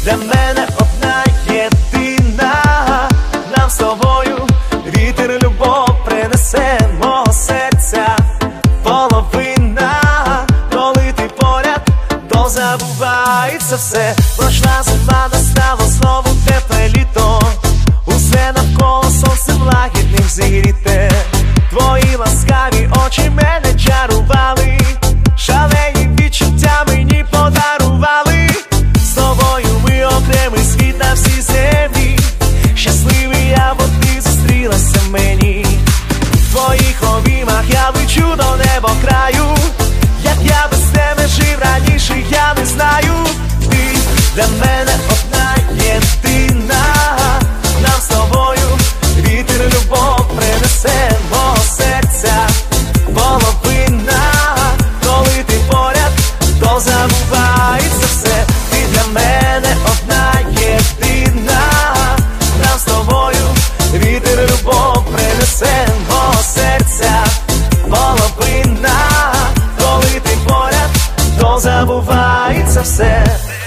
для мене одна єдина. Нам з тобою вітер любов принесе мого серця половина. Коли ти поряд, то забувається все. Пройшла зима, настало знову тепле літо. Усе навколо сонцем лагідним зігріте. Твої ласкаві очі мене чарували, шалені відчуття мені подарували. З тобою ми окремий світ на всій землі. Щасливий я, бо ти зустрілася мені. В твоїх обіймах я лечу до неба краю. Як я без тебе жив раніше, я не знаю. Ти для мене одна єдина. Нам з тобою вітер любов принесе мого серця половина. Коли ти поряд, то забувається все. Ти для мене одна єдина. Нам з тобою вітер любов принесе мого серця половина. Коли ти поряд, то забувається все.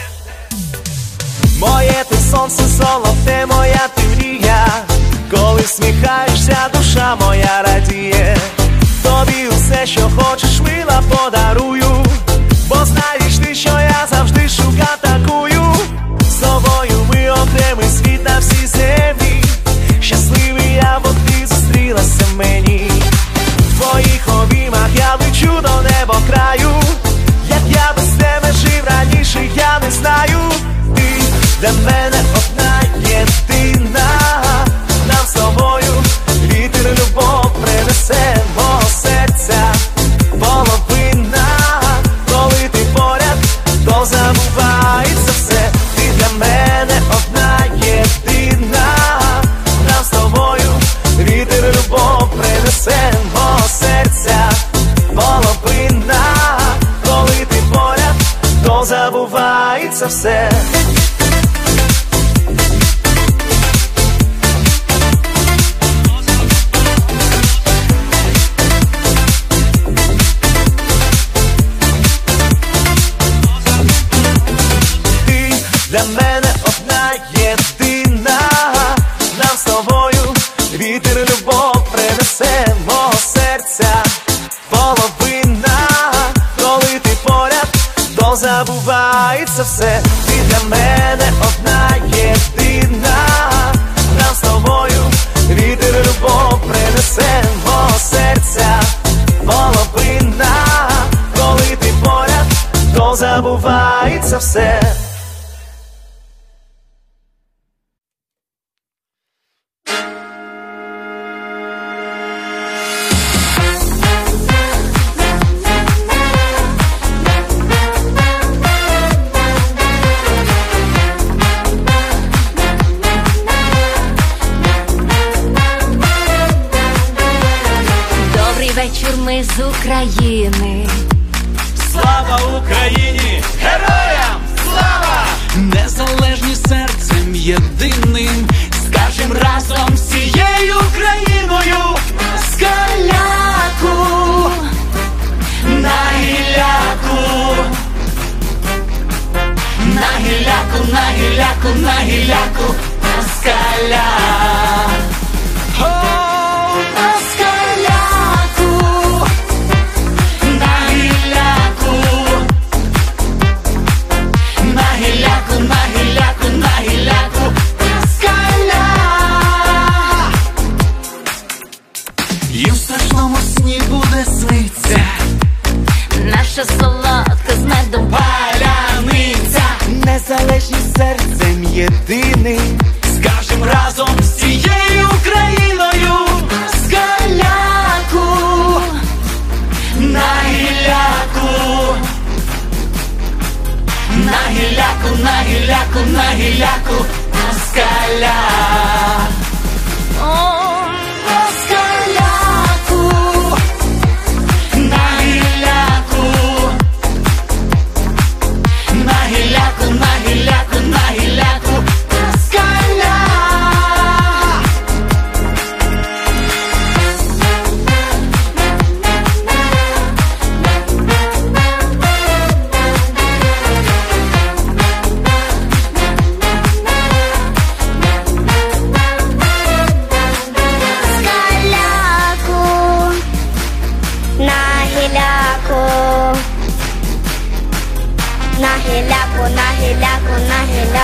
Моє ти сонце золоте, моя ти мрія. Коли всміхаєшся, душа моя радіє. Тобі усе, що хочеш, мила, подарую. Бо знаєш ти, що я завжди шукав такую. З тобою ми окремий світ на всій землі. Щасливий я, бо ти зустрілася мені. В твоїх обіймах я лечу до неба краю. Як я без тебе жив раніше, я не знаю. Ти для мене одна єдина. Нам з тобою вітер любов принесе мого серця половина. Коли ти поряд, то забувається все. Ти для мене одна єдина. Нам з тобою вітер любов принесе мого серця половина. Коли ти поряд, то забувається все. Для мене одна єдина. Нам з тобою вітер любов принесе мого серця половина. Коли ти поряд, то забувається все. Ти для мене одна єдина. Нам з тобою вітер любов принесе мого серця половина. Коли ти поряд, то забувається все. Ми з України. Слава Україні! Героям слава! Незалежні серцем єдиним, скажем разом всією Україною. Скаляку, на гіляку, на гіляку, на гіляку, на гіляку, скаля. Наша солодка з медом паляниця. Незалежні серцем єдиним, скажем разом з цією Україною. Скаляку, на гіляку, на гіляку, на гіляку, на гіляку, скаля.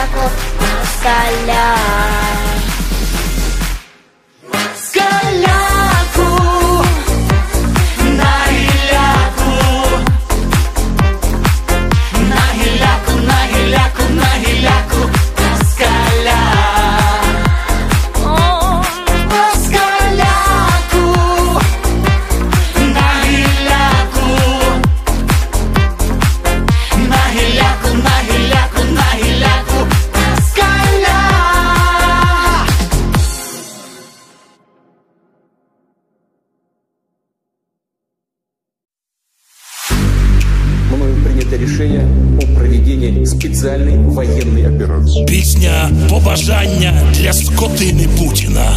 гіляку, москаля. Москаляку, на гіляку, на гіляку, на гіляку, на гіляку, москаля. Москаляку, на гіляку, на гіляку, на гіляку, на гіляку, москаля. Мною принято решение о проведении специальной военной операции. Пісня побажання для скотини Путіна.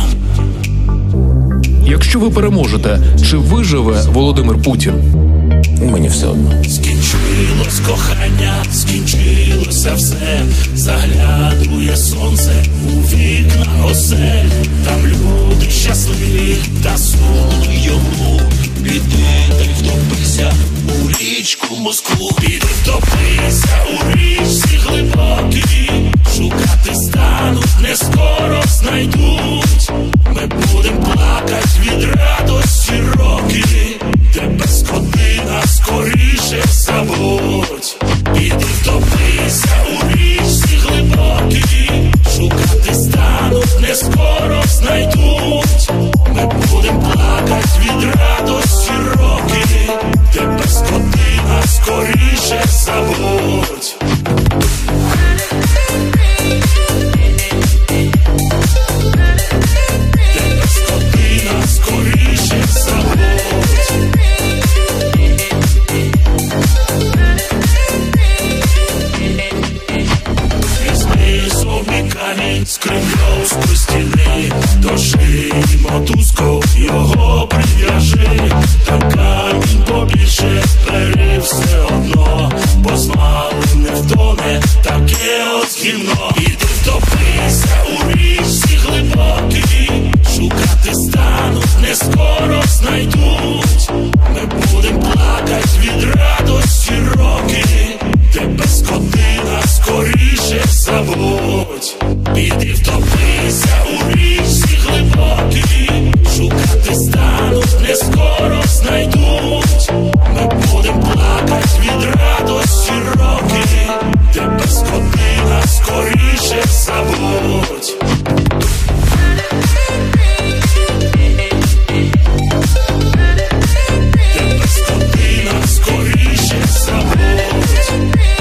Якщо ви переможете, чи виживе Володимир Путін? Мені все одно. Скінчилось кохання, скінчилося все. Заглядує сонце у вікна осель. Там люди щасливі, та сумно йому. Піди та й втопися у річку Москву. Піди втопися у річці глибокій. Шукати стануть, не скоро знайдуть. Ми будем плакать від радості роки. Тебе скотина скоріше забудь. Піди втопися у річці глибокій. Шукати стануть, не скоро знайдуть. Ми будем плакать від радості роки. Тебе скотина скоріше забудь. Тебе скотина скоріше забудь. Візьми собі камінь з кремлівської стіни, до шиї мотузкою його прив'яжи. Та камінь побільше бери все одно, бо смалим не втоне таке от гімно. Іди втопися у річці глибокій. Шукати стануть, не скоро знайдуть. Ми будем плакать від радості роки. Тебе скотина скоріше забудь. Піди втопися у річці глибокій. Шукати стануть, не скоро знайдуть. Ми будем плакать від радості роки. Тебе скотина скоріше забудь. Тебе скотина скоріше забудь.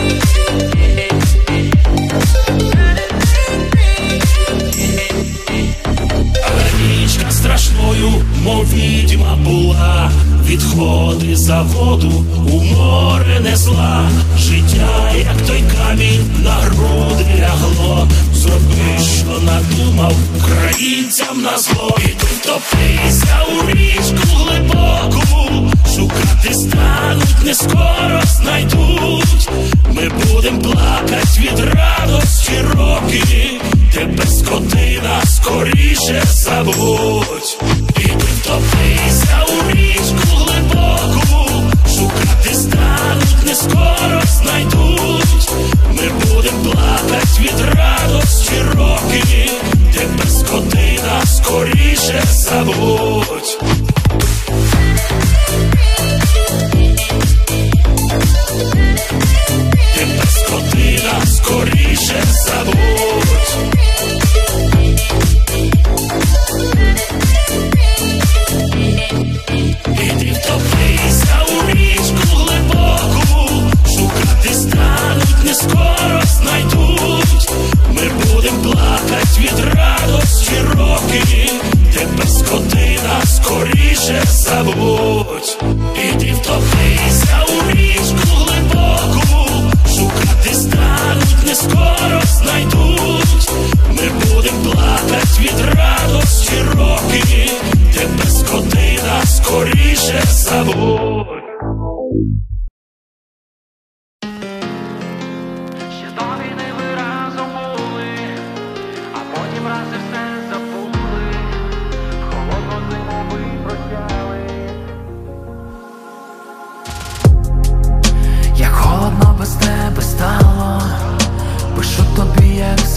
Річка страшною, мов відьма була. Відходи за воду у море несла. Життя, як той камінь, на груди лягло. Зроби, що надумав, українцям на зло. Іди втопися у річку глибоку. Шукати стануть, не скоро знайдуть. Ми будем плакать від радості роки. Тебе скотина скоріше забудь. Іди втопися у річку глибоку. Шукати стануть, не скоро знайдуть. Ми будем плакать від радості роки. Тебе скотина скоріше забудь. Тебе скотина скоріше забудь. Іди втопися у річку глибоку. Шукати стануть, не скоро знайдуть. Ми будем плакать від радості роки. Тебе скотина скоріше забудь. Іди втопися у річку глибоку. Шукати стануть, не скоро знайдуть. Ми будем плакать від радості роки. Тебе скотина скоріше забудь. Ще до війни ви разом були, а потім раз і все забули. Холодну зиму ви прощали. Як холодно без тебе стало, пишу тобі як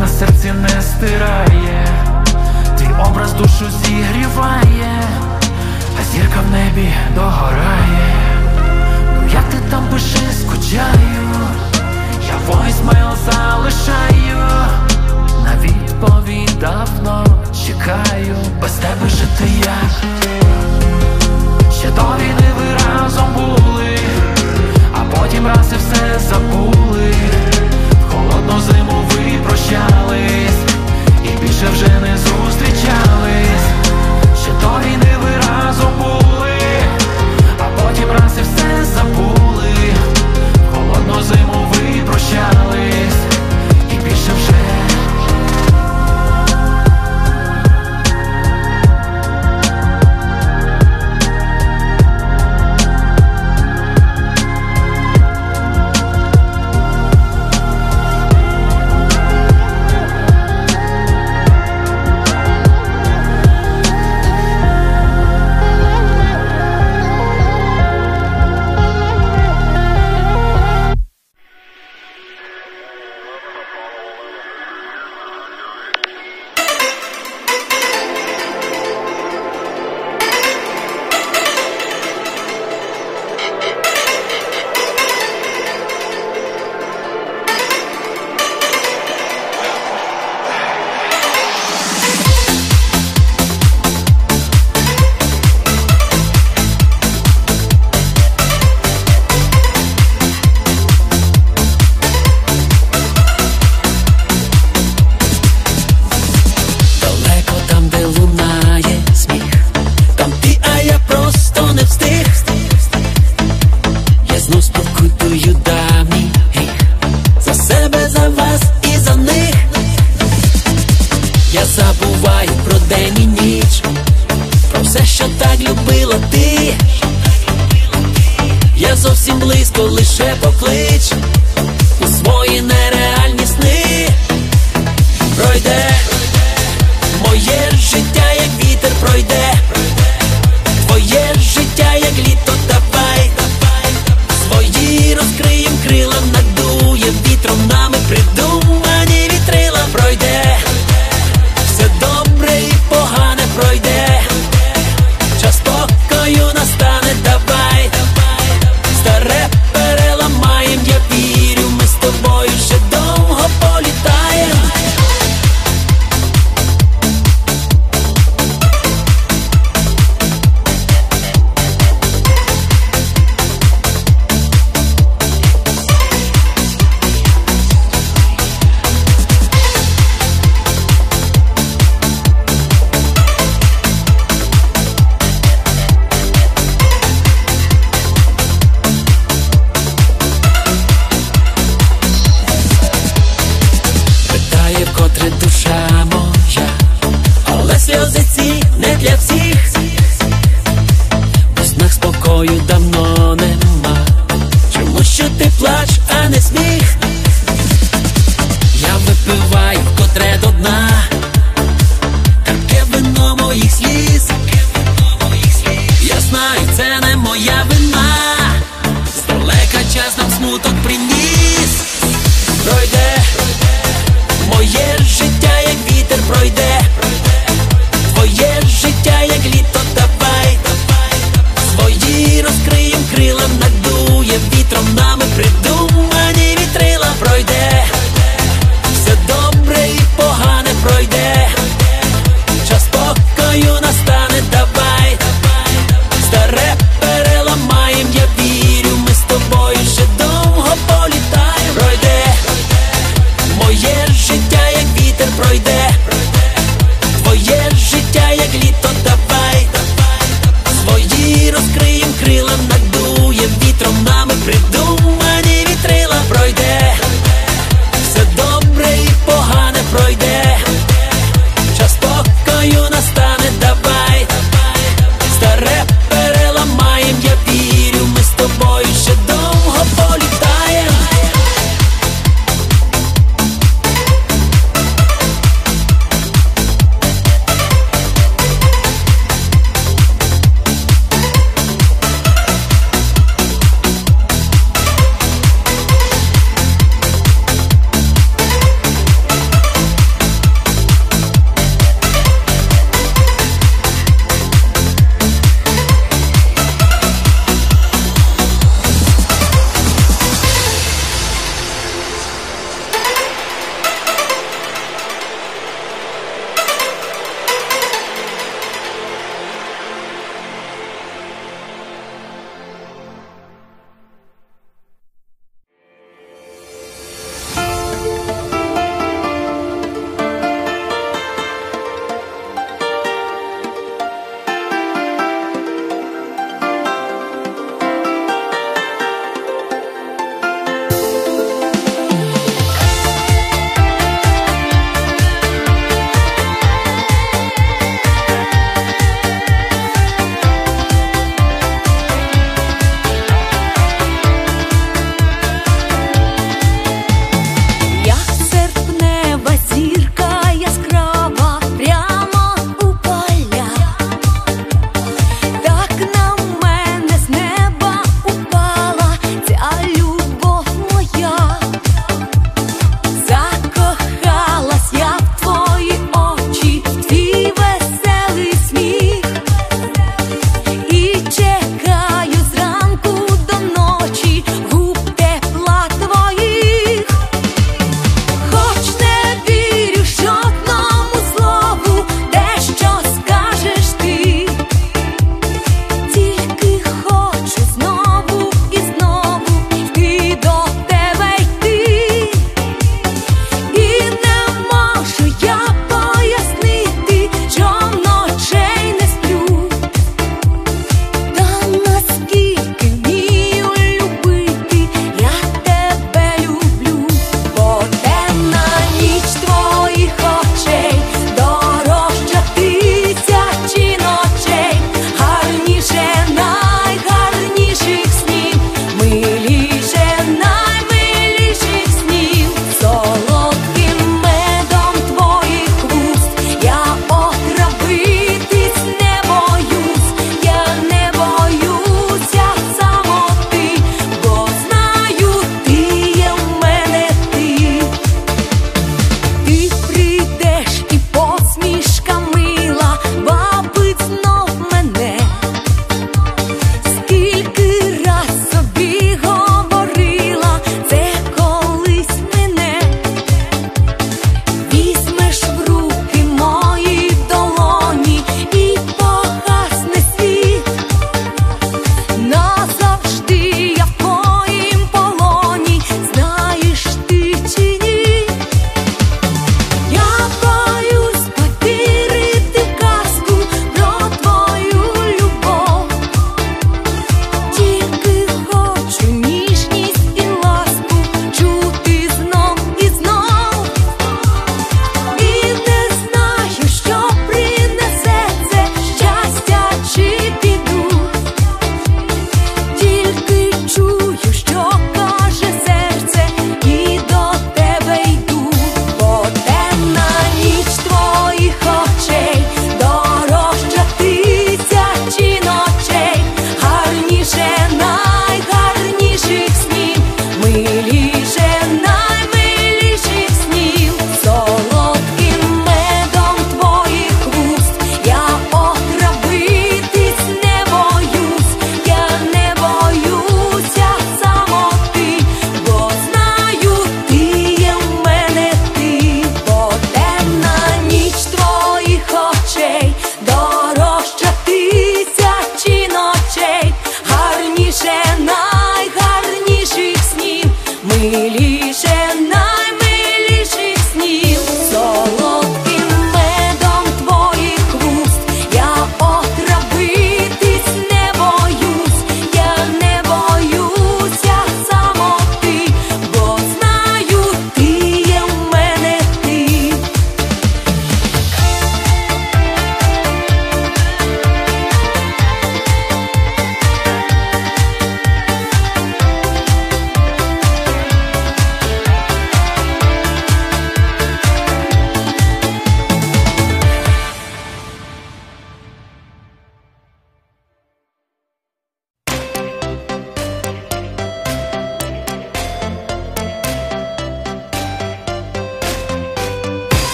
на серці не стирає, твій образ душу зігріває, а зірка в небі догорає. Ну як ти там пиши, скучаю, я войсмейл залишаю, на відповідь давно чекаю. Без тебе жити як? Ще до війни ви разом були, а потім раз і все забули. В холодну зиму ви прощались і більше вже не зустрічались. Ще до війни ви разом були, а потім раз і все забули. В холодну зиму ви прощались і більше вже. Лише поклич у свої нереальні сни. Пройде моє життя, як вітер пройде, твоє життя, як літо, давай свої розкриєм крила, надує вітром нами придумані вітрила. Пройде все добре і погане, пройде час спокою настане, давай старе переламаєм, я вірю, ми з тобою ще довго політаєм. Вкотре душа моя, але сльози ці не для всіх. У снах спокою давно нема, чому що ти плач, а не сміх? Я випиваю вкотре до дна таке вино моїх сліз. Я знаю, це не моя вина, здалека час нам смуток приніс. Пройде моє життя, як вітер пройде, твоє життя, як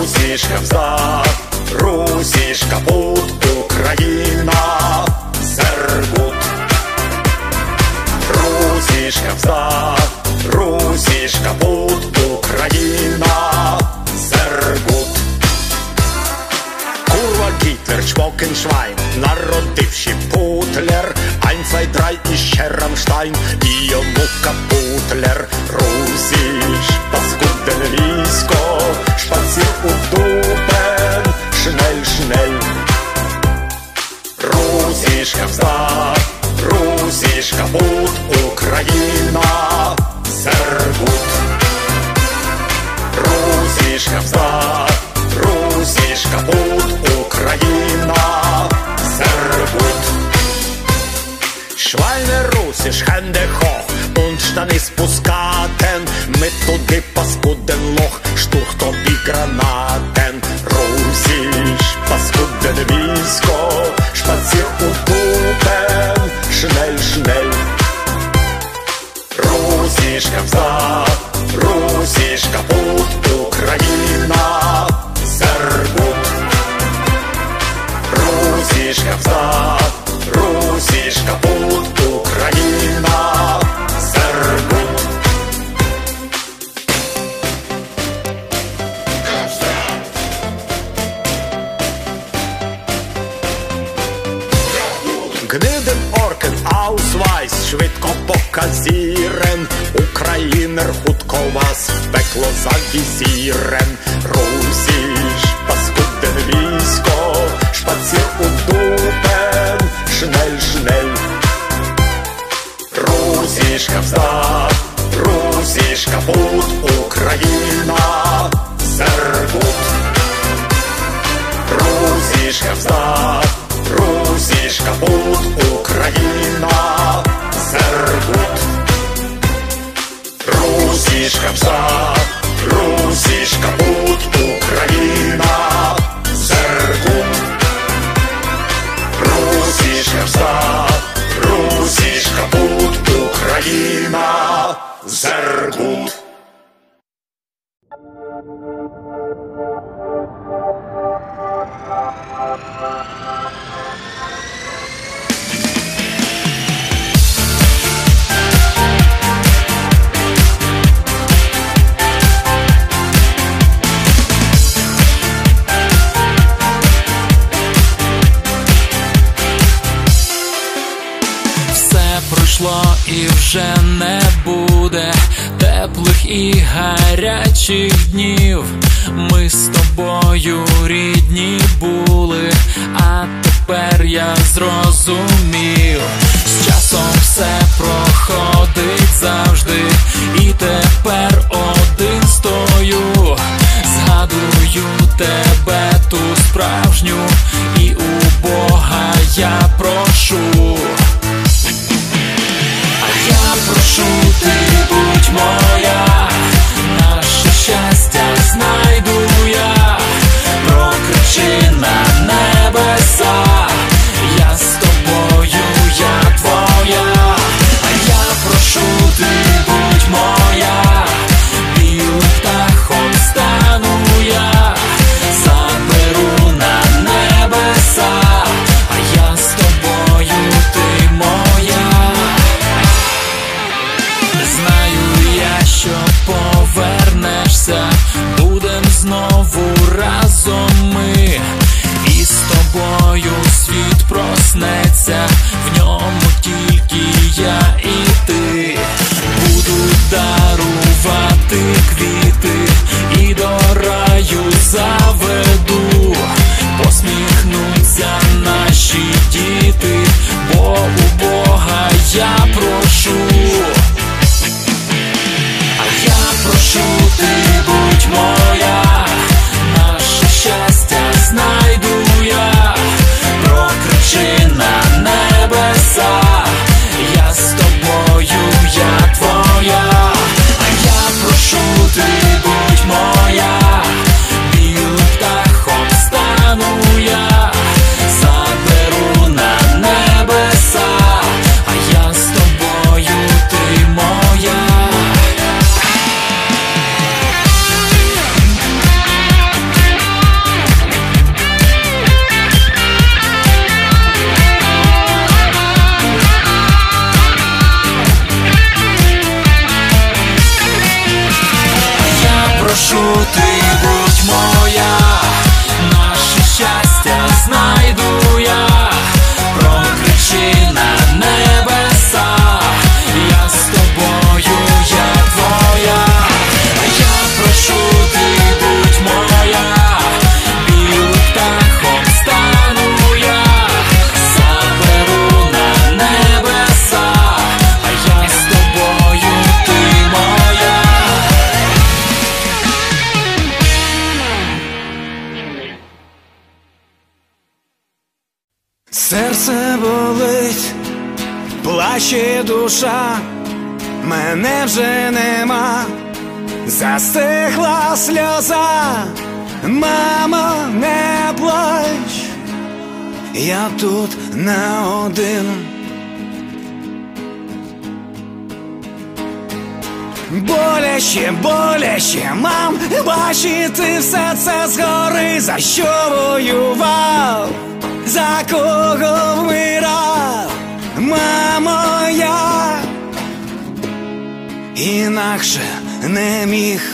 Русішка взад, русішка пут, Україна, Сергут. Русішка взад, русішка пут, Україна, Сергут. Kurwa Hitler, Schmockenschwein, народивши Путлер, ein, zwei, drei, ich Rammstein, і йому Капутлер. Русіш, паскуден військо, шпацір у дупен, шнель, шнель. Русішка взад, русішка пут, Україна, Сергут. Русішка взад, русішка пут, Україна, Сергут. Schweine Russisch, Hände hoch und штани спускатен. Ми туди паскуден лох, штурх тобі гранатен. Русіш, паскуден військо, шпацір у дупен, шнель, шнель. Русішка взад, русішка пут, Україна, Сергут. Русішка взад, русішка пут, Україна, Сергут. Гниден Оркен, Аусвайс, швидко показірен. Українер, хутко вас в пекло завізірен. Русіш, паскуден військо, шпацір у дупен, шнель, шнель. Русішка взад, русішка пут, Україна, Сергут. Русішка взад, русішка пут, Україна, Сергут. Русішка взад, русішка пут, Україна, Сергут. Русішка взад, русішка пут, Україна, Сергут. Пройшло і вже не буде теплих і гарячих днів. Ми з тобою рідні були, а тепер я зрозумів. З часом все проходить завжди, і тепер один стою. Згадую тебе, ту справжню, і у Бога я прошу. Я прошу, ти будь моя, наше щастя знайду я, прокричи на небеса, я з тобою, я твоя. А я прошу, ти будь моя, білим птахом стану я, заберу на небеса, а я з тобою, ти моя. Знаю я, що повернешся, будем знову разом ми, і з тобою світ проснеться, в ньому тільки я і ти. Буду дарувати квіти і до раю заведу, посміхнуться наші діти, бо у Бога я прошу. Прошу, ти будь моя, наше щастя знайду я, прокричи на небеса, я з тобою, я твоя. А я прошу, ти будь моя, Серце болить, плаче душа, мене вже нема, застигла сльоза. Мамо, не плач, я тут не один. Боляче, боляче, мам, бачити все це згори. За що воював, за кого вмирав, мамо, я інакше не міг.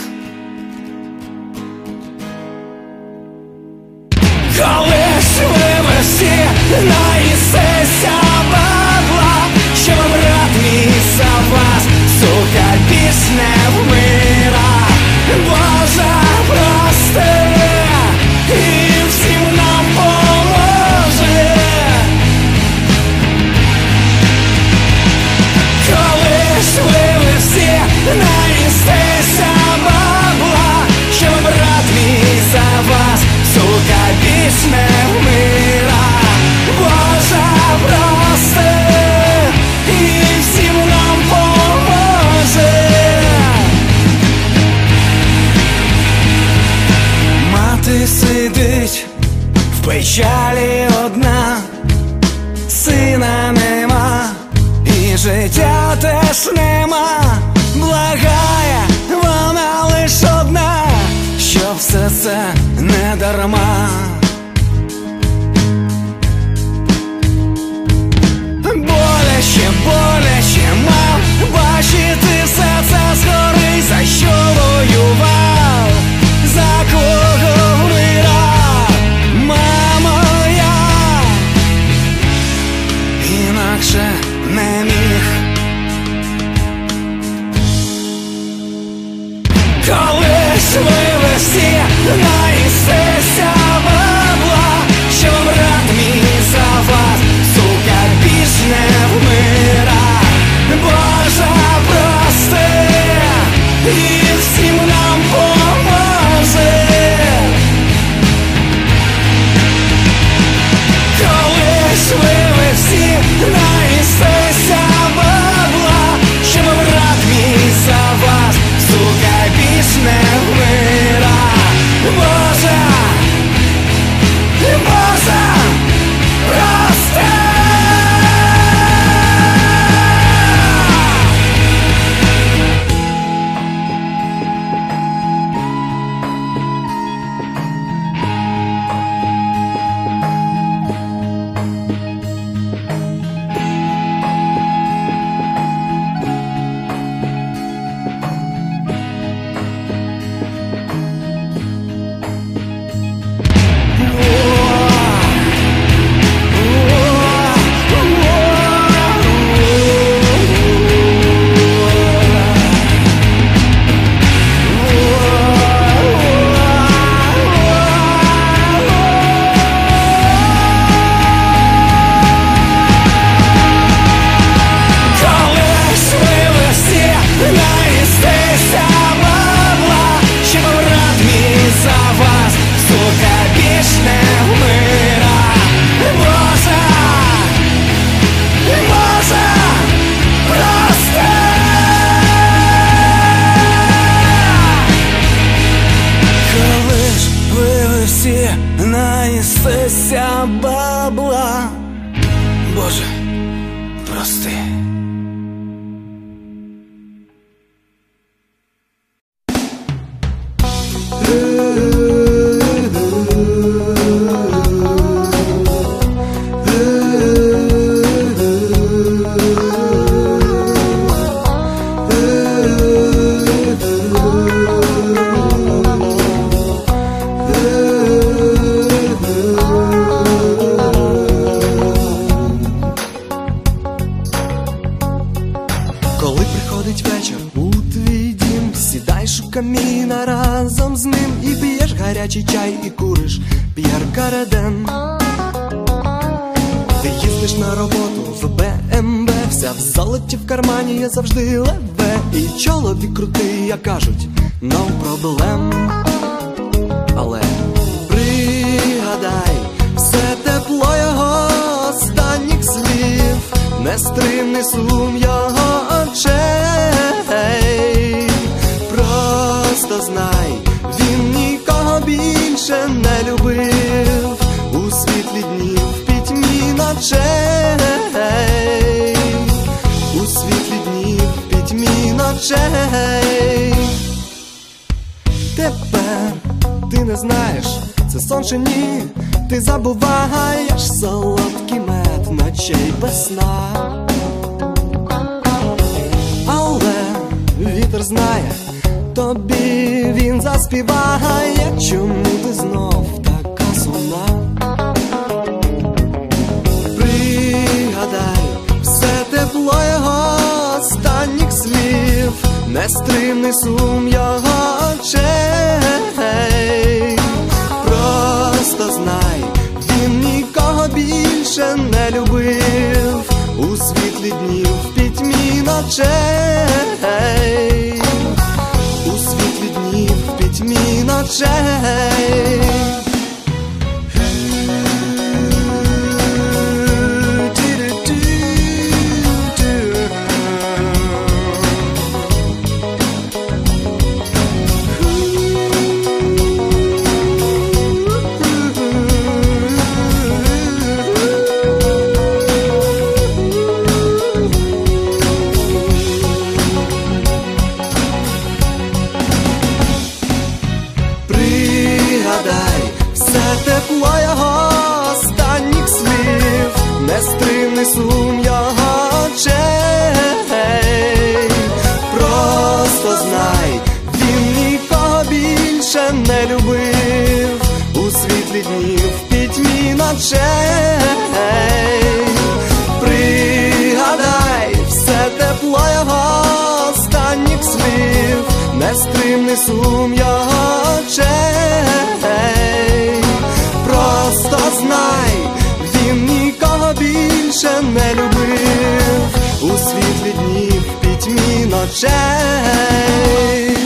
Колись ви всі наїстеся бабла, що брат мій за вас, сука, більш не вмира. Боже, прости, і всім нам поможи. Колись ви всі наїстеся бабла, що брат мій за вас, сука, більш не вмира. Боже, прости, і всім нам поможе. Мати сидить в печалі одна, сина нема, і життя теж нема. Благає вона лиш одна, що все це не дарма. Боляче, боляче, мам, бачити все це згори. За що воював, за кого вмирав, мамо, я інакше не міг. Колись ви всі наїстеся бабла, що брат мій за вас, сука, більш не вмира. Боже, прости, і всім нам поможе. Колись ви всі наїстеся бабла, що брат мій за вас, сука, більш не вмира. Боже, Боже, прости. Наїстеся бабла, Боже, прости. Коли приходить вечір у твій дім, сідаєш у каміна разом з ним і п'єш гарячий чай, і куриш П'єр Кареден. Ти їздиш на роботу в БМВ, вся в золоті в кармані, є завжди леве. І чоловік крутий, як кажуть, no problem. Але пригадай все тепло його нестримний сум його очей. Просто знай, він нікого більше не любив у світлі днів, в пітьмі ночей, у світлі днів, в пітьмі ночей. Тепер ти не знаєш, це сон чи ні, ти забуваєш солодкий мед ночей без сна. Але вітер знає, тобі він заспіває, чому ти знов така сумна. Пригадай все тепло його останніх слів, нестримний сум його очей. Просто знай, він нікого більше не любив у світлі днів, в пітьмі ночей, у світлі днів, в пітьмі ночей. Тепло його останніх слів, нестримний сум його очей. Просто знай, він нікого більше не любив у світлі днів, в пітьмі ночей. Пригадай все тепло його останніх слів, нестримний сум його очей. Просто знай, він нікого більше не любив у світлі днів, в пітьмі ночей.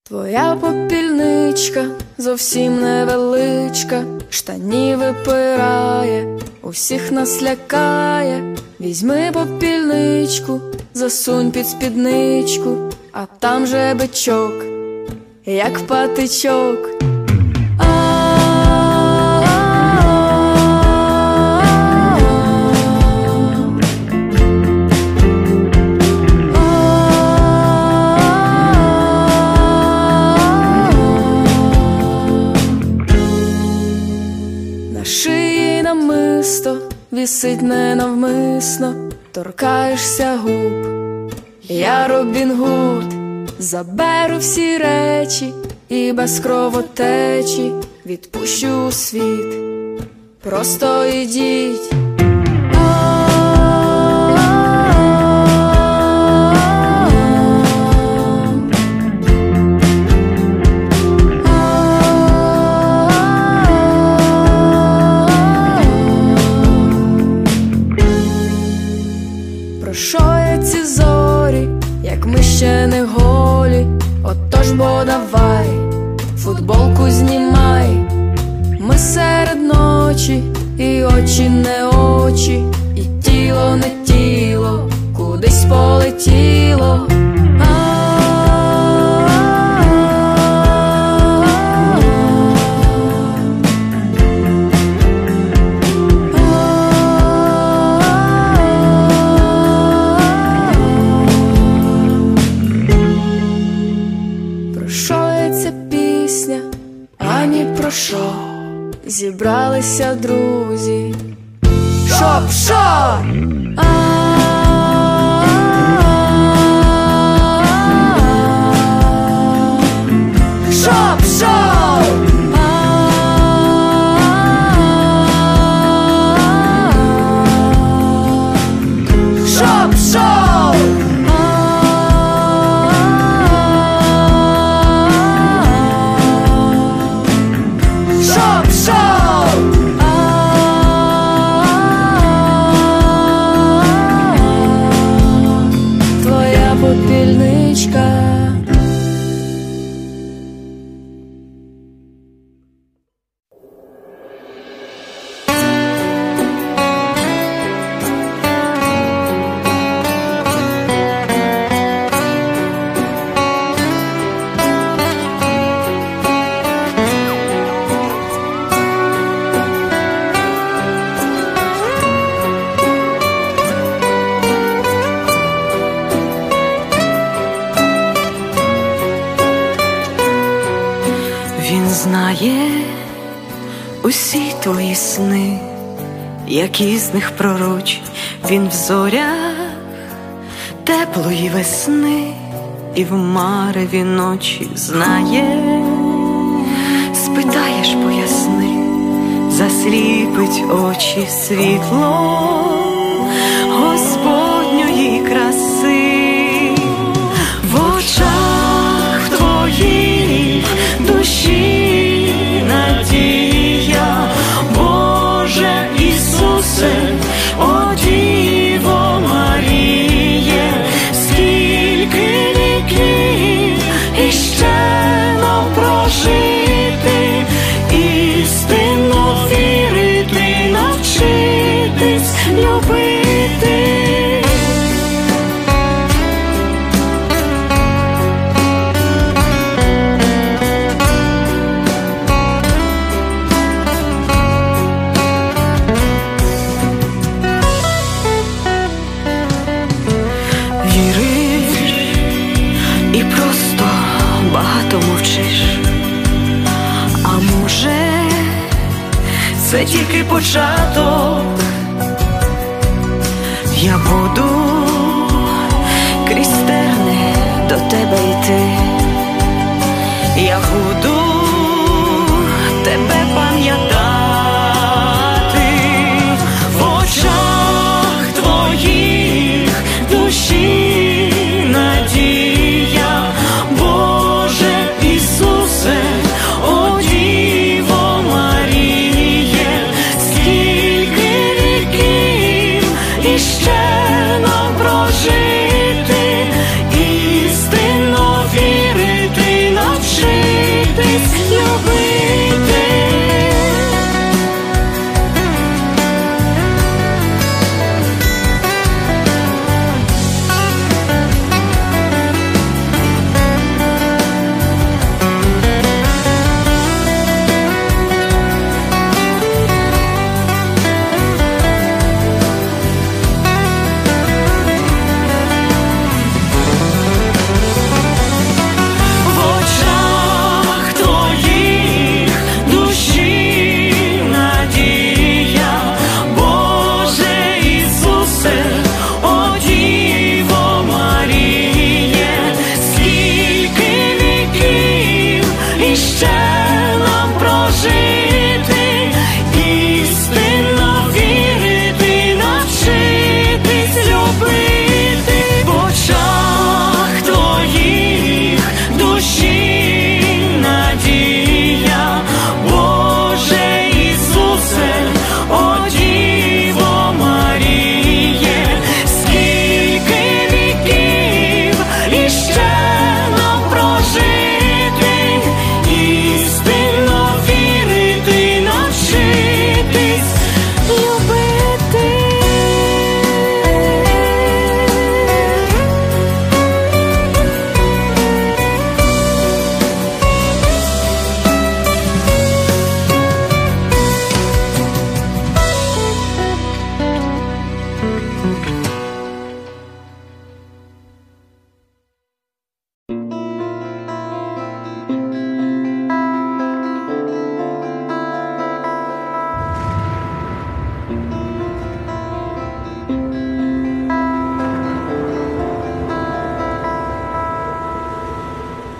Твоя попільничка зовсім невеличка, штанів випирає, усіх нас лякає. Візьми попільничку, засунь під спідничку, а там же бичок, як патичок. На шиї намисто вісить ненавмисно, торкаєшся губ. Я Робін Гуд, заберу всі речі і без кровотечі відпущу у світ. Просто ідіть. Ці зорі, як ми ще не голі, отож бо давай, футболку знімай. Ми серед ночі, і очі не очі, і тіло не тіло, кудись полетіло. Що? Зібралися друзі, щоб що? Щоб що? Щоб що? Твоя попільничка. Він знає усі твої сни, які з них пророчі. Він в зорях теплої весни і в мареві ночі знає. Спитаєш, поясни, засліпить очі світло Господньої краси. В очах твоїх душі надія, Боже Ісусе, о Діво Маріє, скільки віків іще нам прожити, істинно вірити, навчитись любити. Багато мовчиш, а може, це тільки початок. Я буду крізь терни до тебе йти, я буду тебе пам'ятати. В очах твоїх душі надія, Боже Ісусе, о Діво Маріє, скільки віків іще нам прожити, істинно вірити, навчитись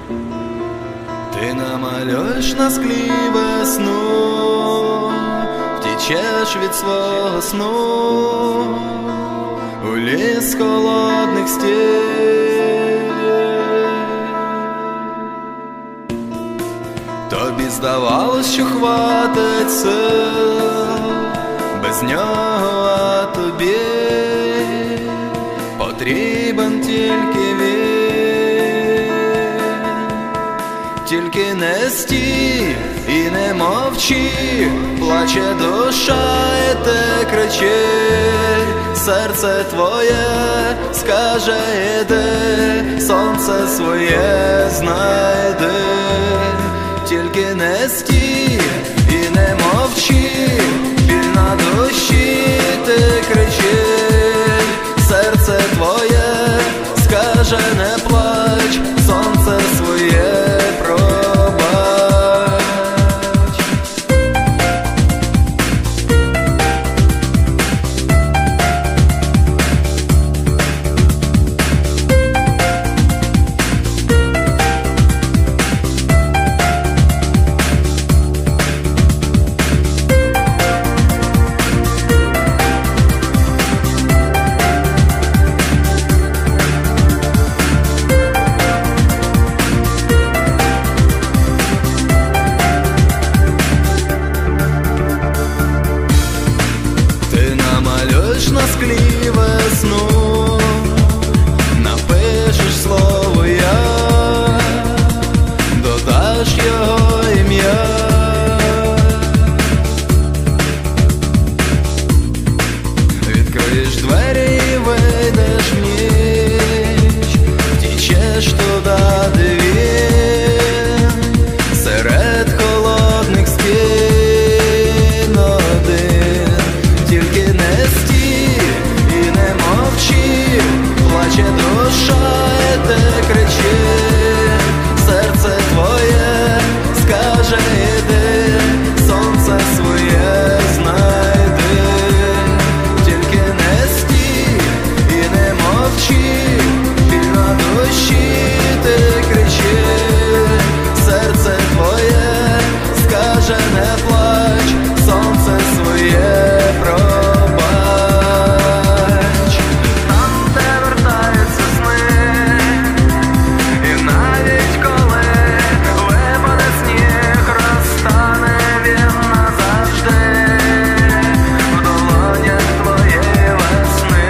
Ти намалюєш на склі весну, втічеш від свого сну у ліс холодних стін. Тобі здавалось, що хватить сил без нього, а тобі потрібен тільки він. Тільки не стій і не мовчи, плаче душа і ти кричи. Серце твоє скаже іди, сонце своє знайди. Тільки не стій і не мовчи, біль на душі ти кричи. Серце твоє скаже не плач, сонце своє пробач. На склі весну напишеш слово я, додаш його ім'я. Відкриєш двері і вийдеш в ніч, втічеш туди, де він, серед холодних стін один. Тільки не стій і не мовчи, плаче душа і ти кричи. Серце твоє скаже іди, сонце своє знайди. Тільки не стій і не мовчи, біль на душі ти кричи. Серце твоє скаже не плач, сонце своє пробач. Там, де вертаються сни, і навіть коли випаде сніг, розтане він назавжди в долонях твоєї весни.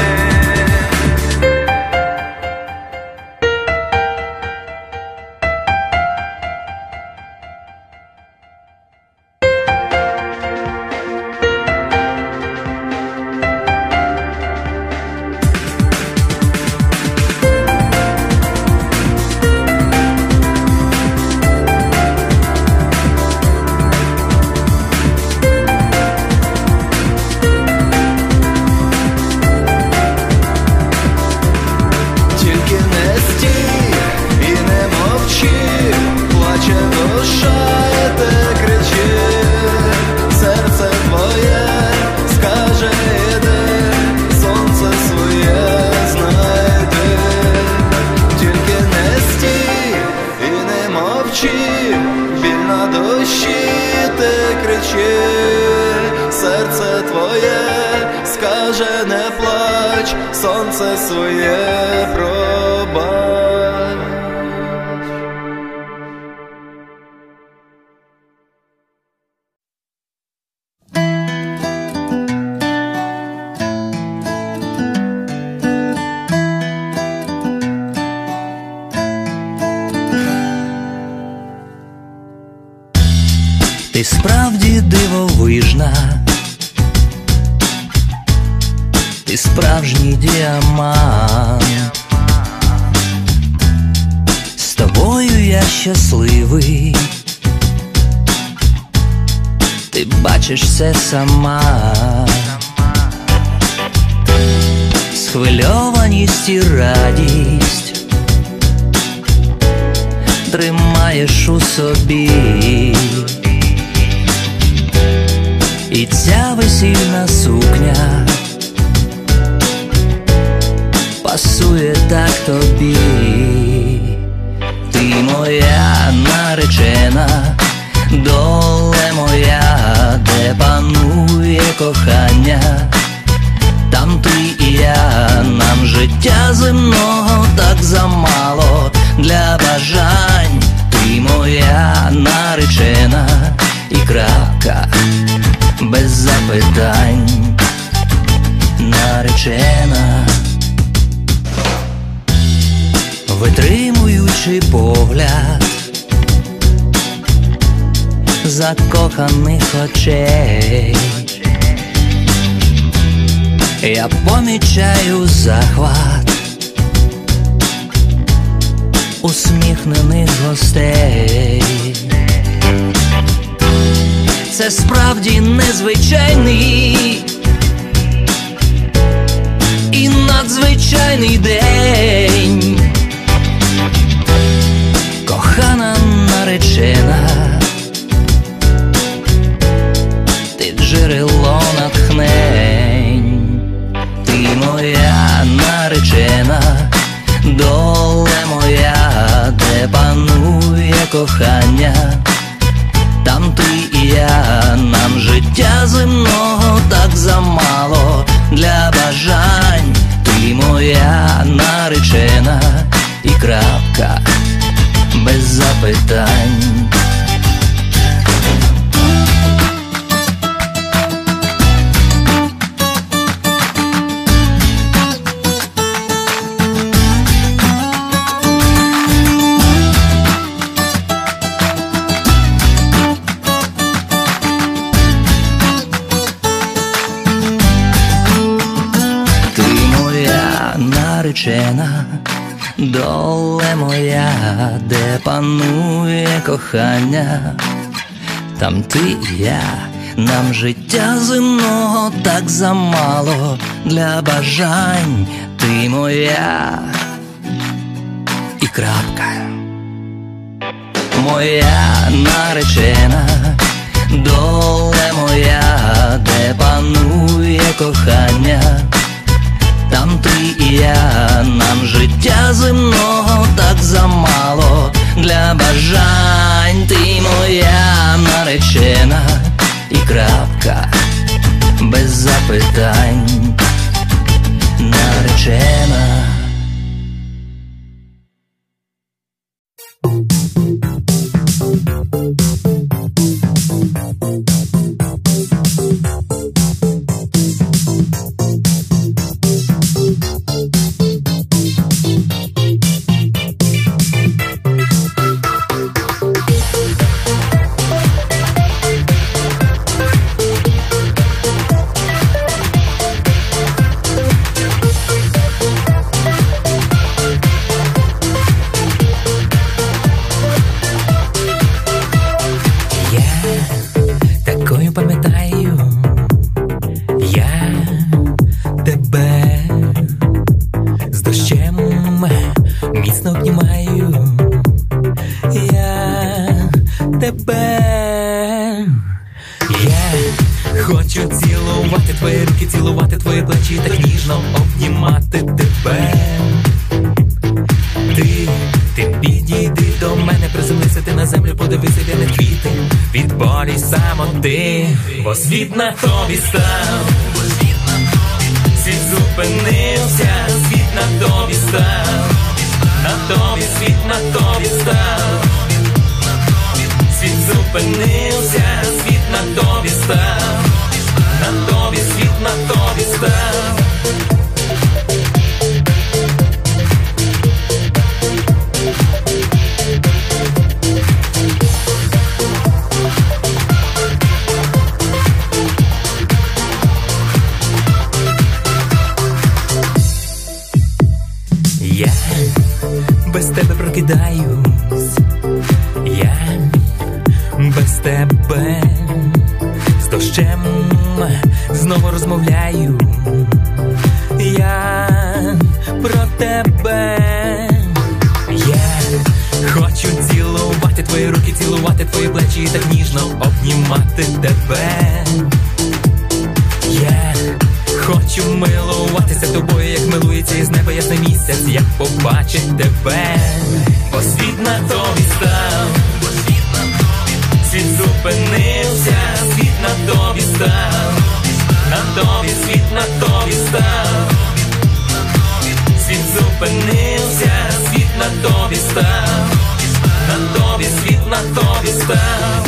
Тільки не стій і не мовчи, плаче душа і ти кричи. Серце твоє скаже іди, сонце своє знайди. Тільки не стій і не мовчи, біль на душі ти кричи. Серце твоє скаже не плач, сонце своє пробач. Ти справді дивовижна, ти справжній діамант. З тобою я щасливий, ти бачиш все сама. Схвильованість і радість тримаєш у собі. І ця весільна сукня пасує так тобі. Ти наречена, доле моя, де панує кохання, там ти і я, нам життя земного так замало для бажань. Ти моя наречена і крапка, без запитань, наречена. Витримуючи погляд закоханих очей, я помічаю захват усміхнених гостей. Це справді незвичайний і надзвичайний день. Кохана наречена, ти джерело натхнень. Ти моя наречена, доле моя, де панує кохання, там ти і я, нам життя земного так замало для бажань. Ти моя наречена і крапка, без запитань. Наречена, доле моя, де панує кохання, там ти і я, нам життя земного так замало для бажань. Ти моя і крапка, моя наречена, доле моя, де панує кохання, там ти і я, нам життя земного так замало для бажань. Ти моя наречена і крапка, без запитань, наречена. Бо світ на тобі став, світ зупинився, світ на тобі став, на тобі світ на тобі став, світ зупинився, світ на тобі став, на тобі світ на тобі став. Я без тебе прокидаюсь, я без тебе з дощем знову розмовляю, я про тебе. Я хочу цілувати твої руки, цілувати твої плечі і так ніжно обнімати тебе. Я хочу милуватися тобою, як милується із неба ясний місяць, як побачить тебе. Бо світ на тобі став, став, на тобі світ на тобі став. Світ зупинився, світ на тобі став, на тобі світ на тобі став.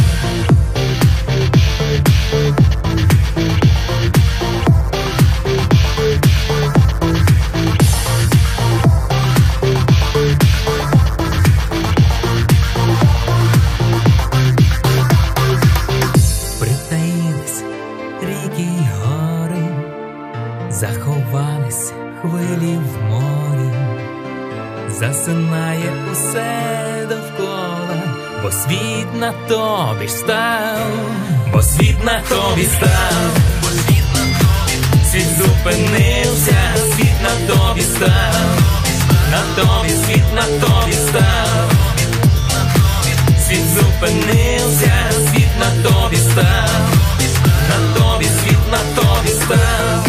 Притаїлись ріки й гори, заховались хвилі в морі, засинає усе довкола, бо світ на тобі став, бо світ на тобі став. Світ зупинився, світ на тобі став, на тобі світ на тобі став. Світ зупинився, світ на тобі став, на тобі світ на тобі став.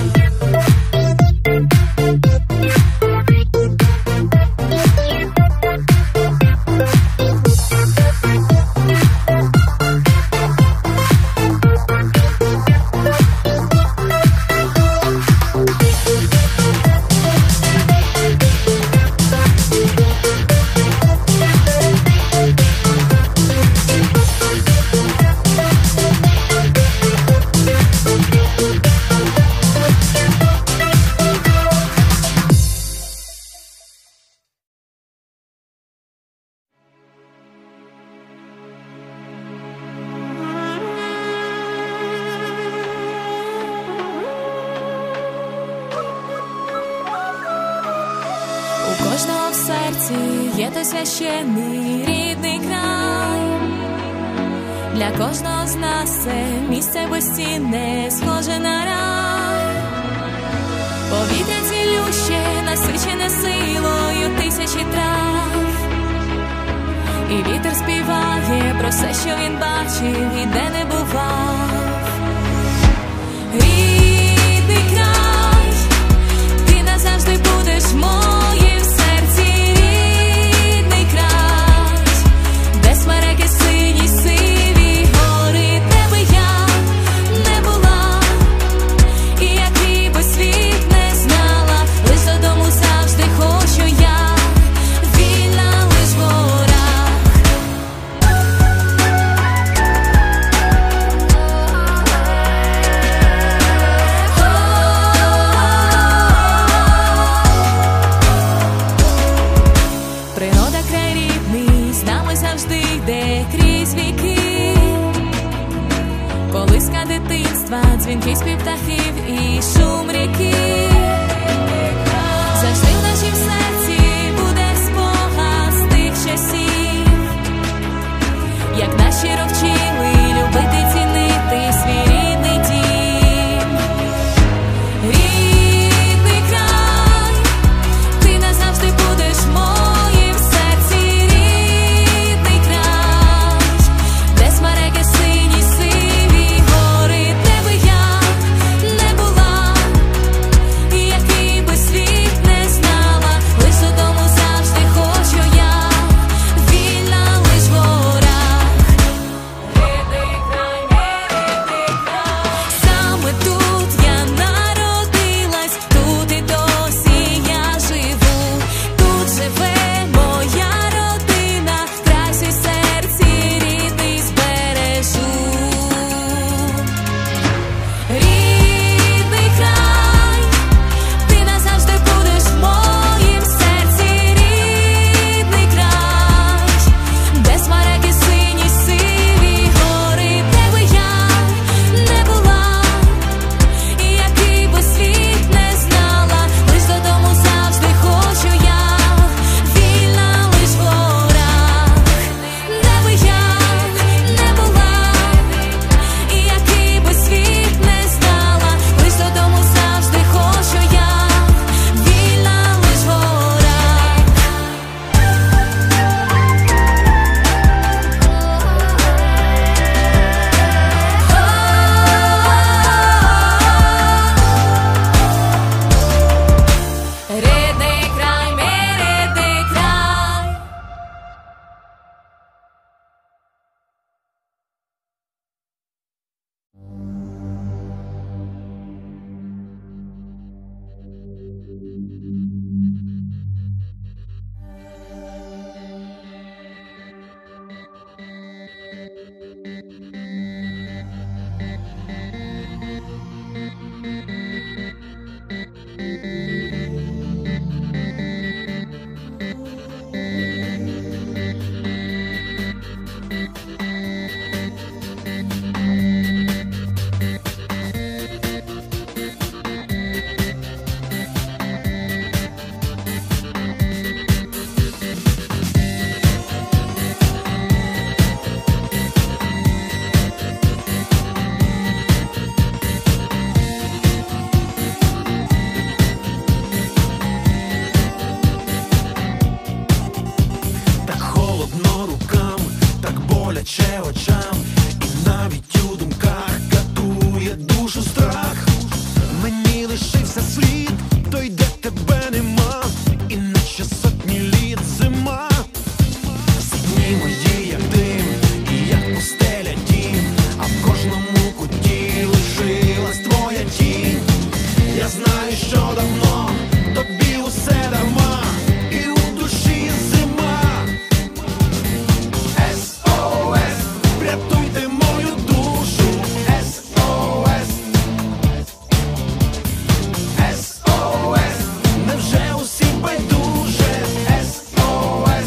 У кожного в серці є той священний рідний край. Для кожного з нас це місце безцінне, схоже на рай. Повітря цілюще, насичене силою тисячі трав. І вітер співає про все, що він бачив і де не бував. Рідний край, ти назавжди будеш моїм в серці. Рідний край, де смереки сині, сиві гори, де би я не була, і який би світ не знала, лиш додому завжди хочу я, вільна лиш в горах. Природа край рідний, з нами завжди йде крізь віки. Колиска дитинства, дзвінки спів птахів і шум ріки. Завжди в нашім серці буде спогад з тих часів, як нас щиро вчили любити, цінити свій рідний дім. Рідний край, ти назавжди будеш моїм в серці. Рідний край, де смереки сині, сиві гори, де би я не була, тече очам, і навіть у думках катує душу страх. Мені лишився слід, той, де тебе нема, і наче сотні літ зима. Всі дні мої, як дим, і як пустеля дім, а в кожному куті лишилась твоя тінь. Я знаю, що давно тобі усе дарма, і у душі зима. SOS, врятуйте мою душу. SOS, SOS, невже усім байдуже? SOS.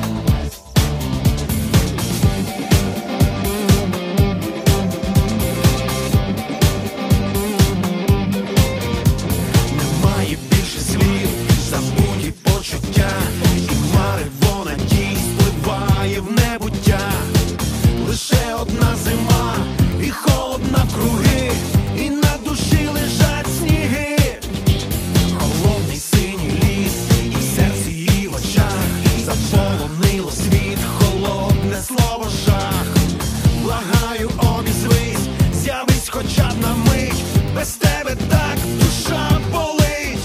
Немає більше слів, забуті почуття, і марево надій спливає в небуття. Лише одна зима, і холодна круги, і на душі лежать сніги. Холодний синій ліс, і в серці, і в очах заполонило світ, холодне слово жах. Благаю, обізвись, з'явись хоча б на мить, без тебе так душа болить.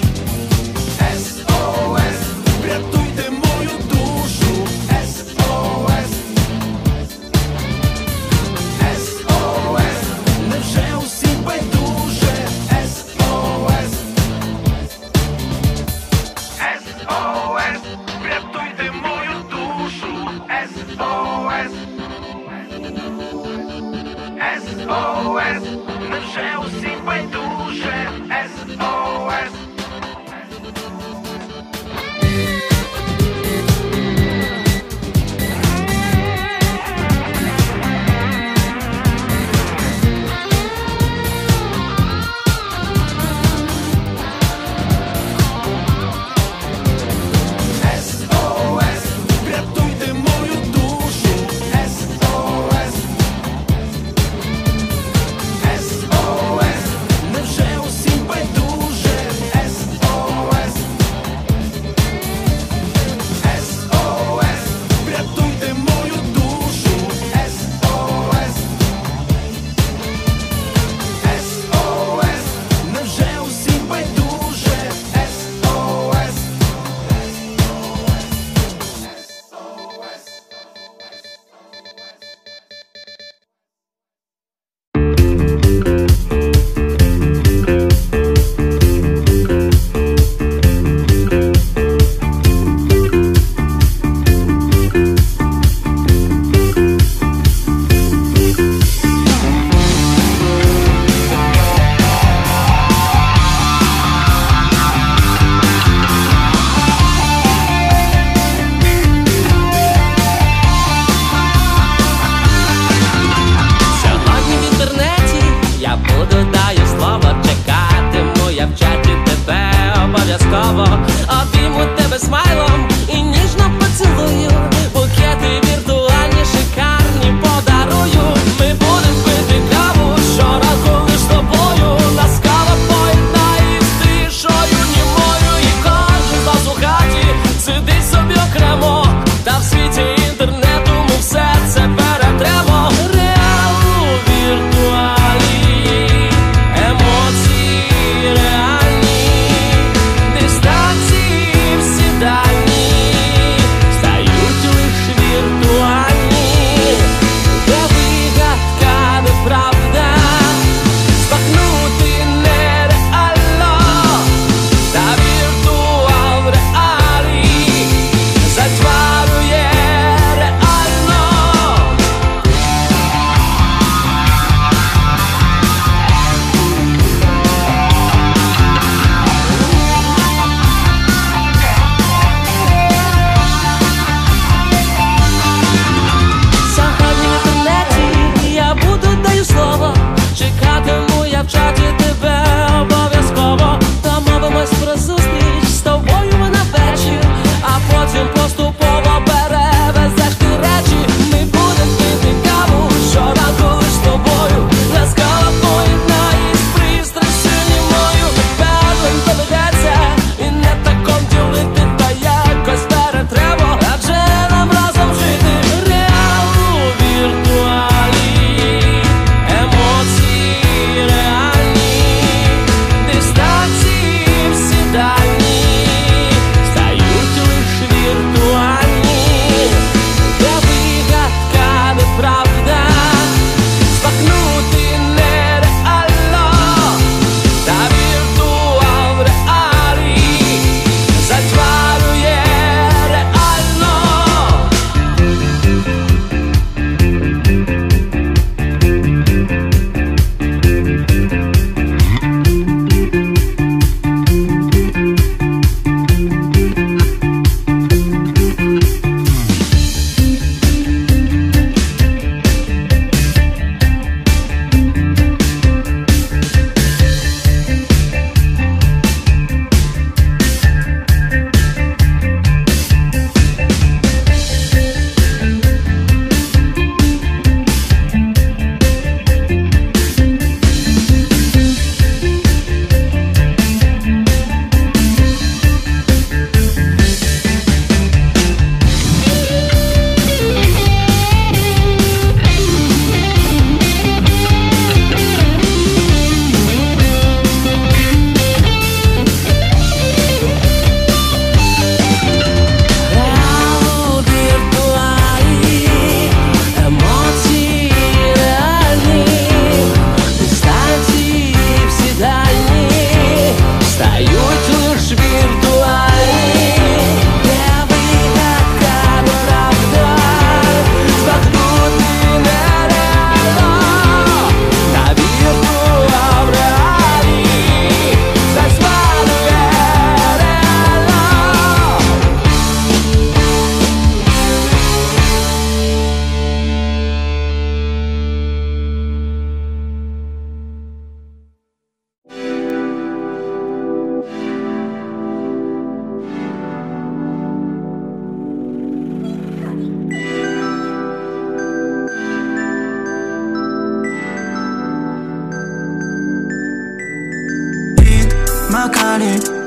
SOS, врятуйте мою душу. SOS, SOS, невже усім байдуже? SOS, SOS, врятуйте мою душу. SOS, SOS, невже усім байдуже? SOS. SOS, врятуйте мою душу. SOS, SOS,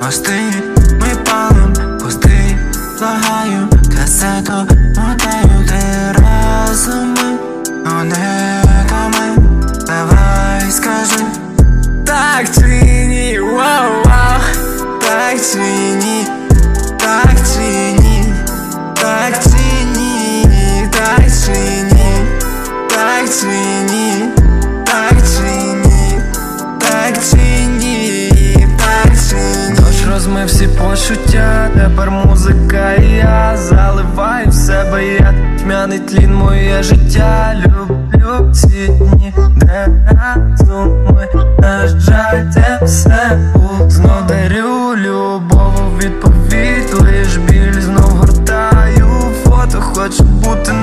мости, ми палим пости, благаю, касету мотаю, де разом ми, униками, давай скажи, так чи ні, вау-вау, так чи ні, так чи ні, так чи ні, так чи ні, так чи ні, так чи ні, так чи ні, так чи ні. Дощ розмив всі почуття, тепер музика і я заливаю в себе, я тьмяний тлін, моє життя. Люблю ці дні, де разом ми, на жаль, те все знов дарю любов у відповідь, лиш біль знов гортаю фото, хочу бути